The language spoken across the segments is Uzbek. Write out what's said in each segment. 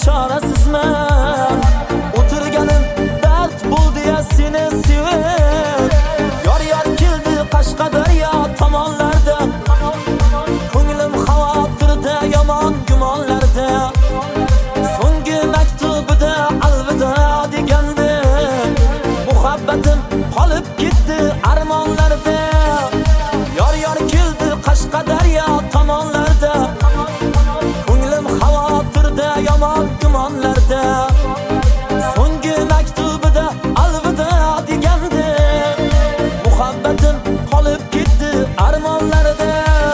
chorasizman. O'tirganim dard bo'ldi ya seni sevib. Yor keldi Qashqadaryo tomonlarda. Ko'nglim xavotirda, yomon gumonlarda. So'nggi maktubida alvida degandi. Muhabbatim qolib ketdi armonlarda. Yor keldi Qashqadaryo tomonlarda. Ko'nglim xavotirda, yomon gumonlarda. So'nggi maktubida alvida degandi. Muhabbatim qolib ketdi armonlarda.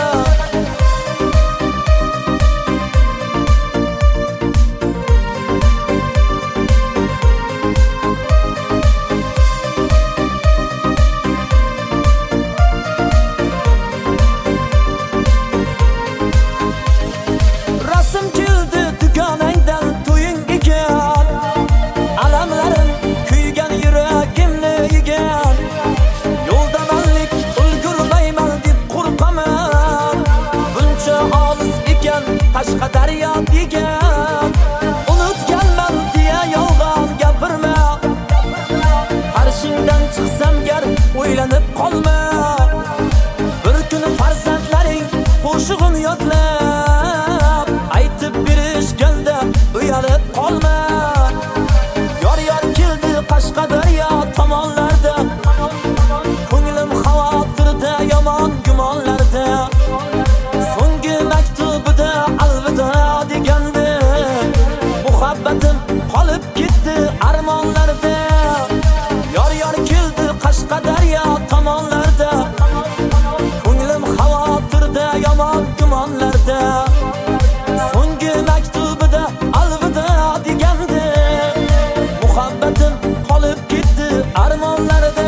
Qashqadaryo degan unutganman deya yolg'on gapirma. Qarshingdan chiqsam gar o'ylanib qolma. Bir kuni farzandlaring qo'shig'in yodlab aytib berishganda uyalib qolma. Yor keldi Qashqadaryo tomonlarda. Ko'nglim xavotirda, yomon gumonlarda. So'nggi maktubida alvida degandi. Muhabbatim qolib ketdi armonlarda. Yor keldi Qashqadaryo tomonlarda. Ko'nglim xavotirda, yomon gumonlarda. So'nggi maktubida alvida degandi. Muhabbatim qolib ketdi armonlarda.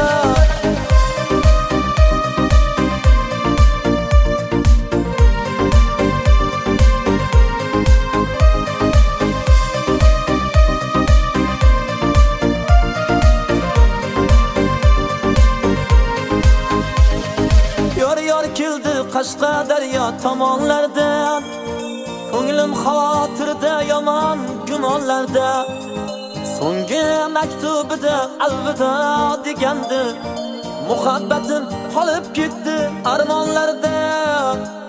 Yor keldi Qashqadaryo tomonlardan. Ko'nglim xavotirda, yomon gumonlarda. So'nggi maktubida alvida degandi. Muhabbatim qolib ketdi armonlarda.